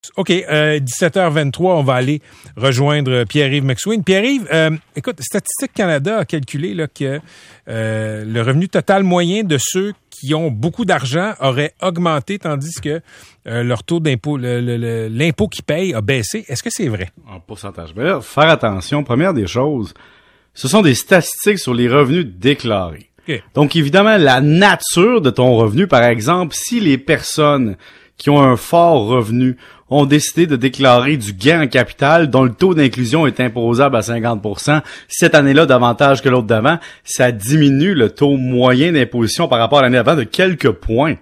OK, 17h23, on va aller rejoindre Pierre-Yves McSween. Pierre-Yves, écoute, Statistique Canada a calculé là, que le revenu total moyen de ceux qui ont beaucoup d'argent aurait augmenté, tandis que leur taux d'impôt, l'impôt qu'ils payent a baissé. Est-ce que c'est vrai? En pourcentage. Mais là, faire attention, première des choses, ce sont des statistiques sur les revenus déclarés. Okay. Donc, évidemment, la nature de ton revenu, par exemple, si les personnes qui ont un fort revenu ont décidé de déclarer du gain en capital dont le taux d'inclusion est imposable à 50%, cette année-là davantage que l'autre d'avant, ça diminue le taux moyen d'imposition par rapport à l'année d'avant de quelques points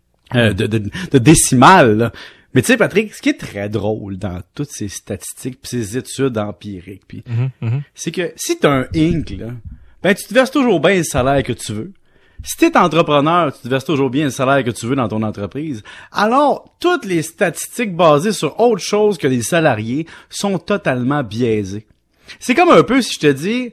de décimales, là. Mais tu sais, Patrick, ce qui est très drôle dans toutes ces statistiques pis ces études empiriques, c'est que si t'as un Inc, là, ben tu te verses toujours bien le salaire que tu veux. Si t'es entrepreneur, tu te verses toujours bien le salaire que tu veux dans ton entreprise. Alors, toutes les statistiques basées sur autre chose que les salariés sont totalement biaisées. C'est comme un peu si je te dis,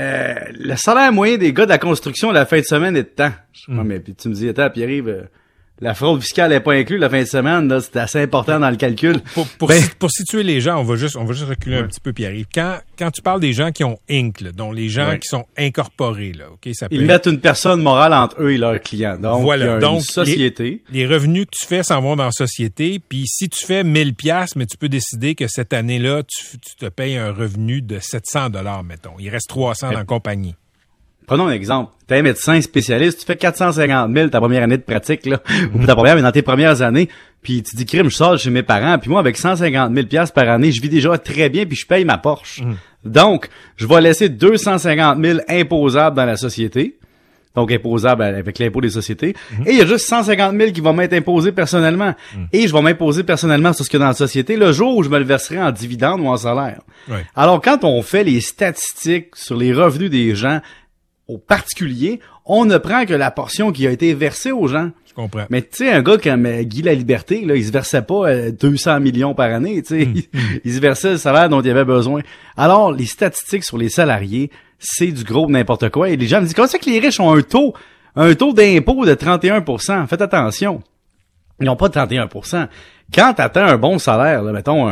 le salaire moyen des gars de la construction la fin de semaine est de temps. Mais puis tu me dis, attends, Pierre-Yves, la fraude fiscale n'est pas inclue la fin de semaine, là, c'est assez important dans le calcul. Pour situer les gens, on va juste reculer un petit peu, Pierre-Yves. Quand tu parles des gens qui ont Inc, là, dont les gens qui sont incorporés, là, ok, ça peut ils mettent une personne morale entre eux et leurs clients. Donc, voilà. il y a Donc, une société. Les revenus que tu fais s'en vont dans la société, puis si tu fais 1000 $, mais tu peux décider que cette année-là, tu te payes un revenu de 700 $, mettons. Il reste 300 dans la compagnie. Prenons un exemple. T'es un médecin spécialiste, tu fais 450 000 ta première année de pratique, là, ou ta première, mais dans tes premières années, puis tu dis, crime, je sors chez mes parents, puis moi, avec 150 000 $ par année, je vis déjà très bien, puis je paye ma Porsche. Donc, je vais laisser 250 000 imposables dans la société, donc imposable avec l'impôt des sociétés, et il y a juste 150 000 qui vont m'être imposés personnellement. Et je vais m'imposer personnellement sur ce qu'il y a dans la société le jour où je me le verserai en dividende ou en salaire. Ouais. Alors, quand on fait les statistiques sur les revenus des gens, au particulier, on ne prend que la portion qui a été versée aux gens. Je comprends. Mais tu sais, un gars comme Guy Laliberté, là, il se versait pas 200 millions par année, tu sais. Il se versait le salaire dont il avait besoin. Alors, les statistiques sur les salariés, c'est du gros n'importe quoi. Et les gens me disent, comment c'est que les riches ont un taux d'impôt de 31%? Faites attention. Ils n'ont pas de 31%. Quand tu atteins un bon salaire, là, mettons,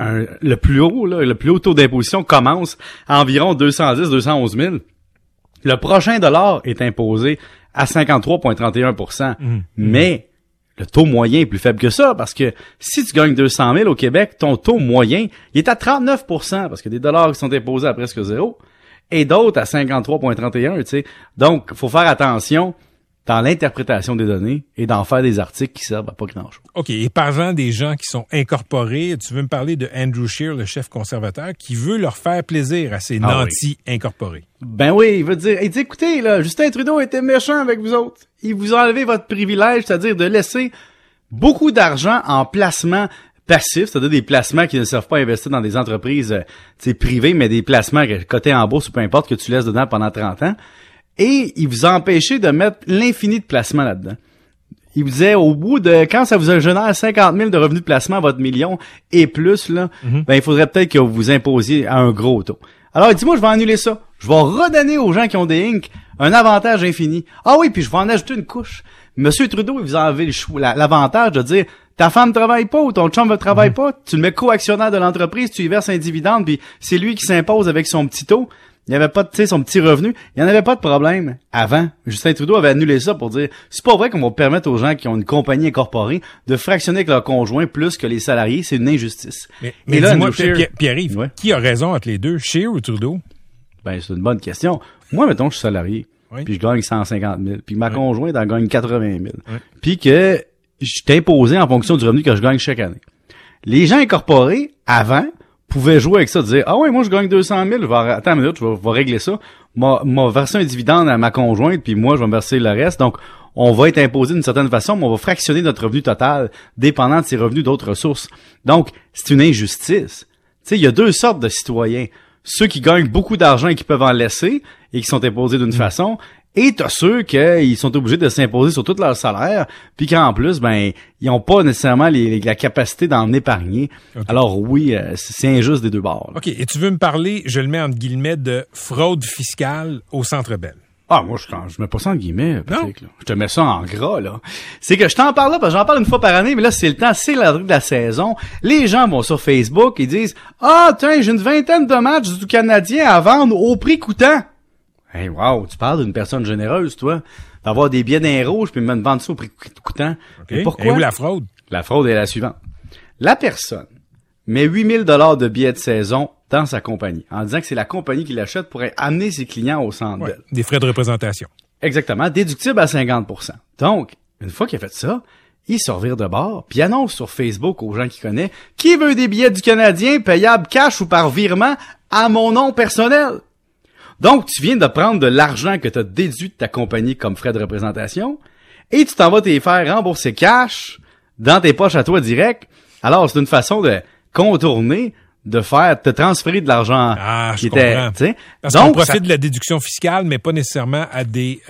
le plus haut taux d'imposition commence à environ 210-211 000. Le prochain dollar est imposé à 53,31%. Mais le taux moyen est plus faible que ça parce que si tu gagnes 200 000 au Québec, ton taux moyen, il est à 39% parce que des dollars qui sont imposés à presque zéro et d'autres à 53,31, tu sais. Donc, faut faire attention dans l'interprétation des données et d'en faire des articles qui servent à pas grand-chose. OK. Et parlant des gens qui sont incorporés, tu veux me parler de Andrew Scheer, le chef conservateur, qui veut leur faire plaisir à ces nantis incorporés. Ben oui, il dit, écoutez, là, Justin Trudeau était méchant avec vous autres. Il vous a enlevé votre privilège, c'est-à-dire de laisser beaucoup d'argent en placement passif, c'est-à-dire des placements qui ne servent pas à investir dans des entreprises privées, mais des placements cotés en bourse ou peu importe que tu laisses dedans pendant 30 ans. Et il vous a empêché de mettre l'infini de placements là-dedans. Il vous disait, au bout de, quand ça vous génère 50 000 de revenus de placement, votre million et plus, là, ben, il faudrait peut-être que vous vous imposiez à un gros taux. Alors, il dit, moi, je vais annuler ça. Je vais redonner aux gens qui ont des Inc. un avantage infini. Ah oui, puis je vais en ajouter une couche. Monsieur Trudeau, il vous a enlevé l'avantage de dire, ta femme travaille pas ou ton chum ne travaille pas, tu le mets co-actionnaire de l'entreprise, tu y verses un dividende, puis c'est lui qui s'impose avec son petit taux. Il n'y avait pas de, son petit revenu. Il n'y en avait pas de problème avant. Justin Trudeau avait annulé ça pour dire, c'est pas vrai qu'on va permettre aux gens qui ont une compagnie incorporée de fractionner avec leur conjoint plus que les salariés. C'est une injustice. Mais là, dis-moi, Pierre-Yves, qui a raison entre les deux, Scheer ou Trudeau? Ben, c'est une bonne question. Moi, mettons, je suis salarié. Puis je gagne 150 000. Puis ma conjointe, elle gagne 80 000. Puis que je suis imposé en fonction du revenu que je gagne chaque année. Les gens incorporés, avant, pouvaient jouer avec ça, dire, ah ouais, moi, je gagne 200 000, attends une minute, je vais régler ça. M'a versé un dividende à ma conjointe, puis moi, je vais me verser le reste. Donc, on va être imposé d'une certaine façon, mais on va fractionner notre revenu total, dépendant de ses revenus d'autres ressources. Donc, c'est une injustice. Tu sais, il y a deux sortes de citoyens. Ceux qui gagnent beaucoup d'argent et qui peuvent en laisser, et qui sont imposés d'une façon, et t'as ceux qui sont obligés de s'imposer sur tout leur salaire, puis qu'en plus, ben, ils ont pas nécessairement la capacité d'en épargner. Okay. Alors oui, c'est injuste des deux bords. OK. Et tu veux me parler, je le mets entre guillemets, de fraude fiscale au Centre Bell? Ah, moi, je mets pas ça en guillemets, Patrick, là. Je te mets ça en gras, là. C'est que je t'en parle là, parce que j'en parle une fois par année, mais là, c'est le temps, c'est la de la saison. Les gens vont sur Facebook, ils disent, ah, tiens, j'ai une vingtaine de matchs du Canadien à vendre au prix coûtant. Hey, wow, tu parles d'une personne généreuse, toi. D'avoir des billets d'un rouge, puis me vendre ça au prix coûtant. Okay. Et pourquoi? Et où la fraude? La fraude est la suivante. La personne met 8 000 $ de billets de saison dans sa compagnie, en disant que c'est la compagnie qui l'achète pour amener ses clients au Centre Bell. Des frais de représentation. Exactement, déductible à 50%. Donc, une fois qu'il a fait ça, il se revire de bord, puis annonce sur Facebook aux gens qu'il connaît qui veut des billets du Canadien payables cash ou par virement à mon nom personnel. Donc, tu viens de prendre de l'argent que tu as déduit de ta compagnie comme frais de représentation et tu t'en vas te les faire rembourser cash dans tes poches à toi direct. Alors, c'est une façon de contourner, de faire te transférer de l'argent qui était, tu sais. Parce qu'on profite de la déduction fiscale, mais pas nécessairement à des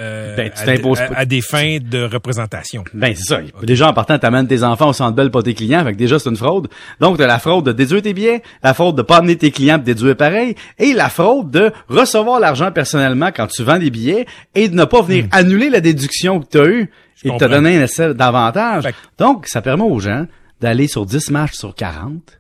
à des fins de représentation. Ben c'est ça. Okay. Déjà en partant, t'amènes tes enfants au Centre Bell, pas tes clients, fait que déjà c'est une fraude. Donc t'as la fraude de déduire tes billets, la fraude de pas amener tes clients pis déduire pareil, et la fraude de recevoir l'argent personnellement quand tu vends des billets et de ne pas venir annuler la déduction que t'as eue et de te donner un essai d'avantage. Donc ça permet aux gens d'aller sur 10 matchs sur 40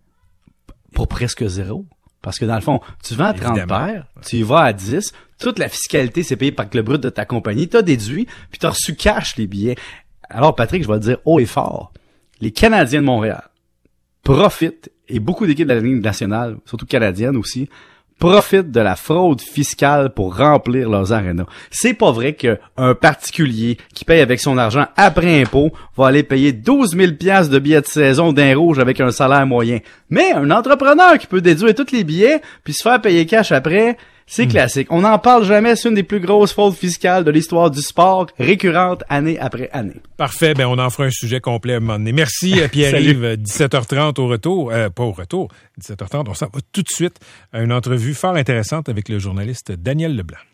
pour presque zéro. Parce que dans le fond, tu vends à 30 paires, tu y vas à 10, toute la fiscalité c'est payé par le brut de ta compagnie, t'as déduit, puis t'as reçu cash les billets. Alors Patrick, je vais te dire haut et fort, les Canadiens de Montréal profitent, et beaucoup d'équipes de la Ligue nationale, surtout canadiennes aussi, profitent de la fraude fiscale pour remplir leurs arénas. C'est pas vrai qu'un particulier qui paye avec son argent après impôt va aller payer 12 000 $ de billets de saison d'un rouge avec un salaire moyen. Mais un entrepreneur qui peut déduire tous les billets puis se faire payer cash après, c'est classique. On n'en parle jamais, c'est une des plus grosses fraudes fiscales de l'histoire du sport, récurrente année après année. Parfait, ben on en fera un sujet complet à un moment donné. Merci Pierre-Yves, 17h30 au retour, pas au retour, 17h30, on s'en va tout de suite à une entrevue fort intéressante avec le journaliste Daniel Leblanc.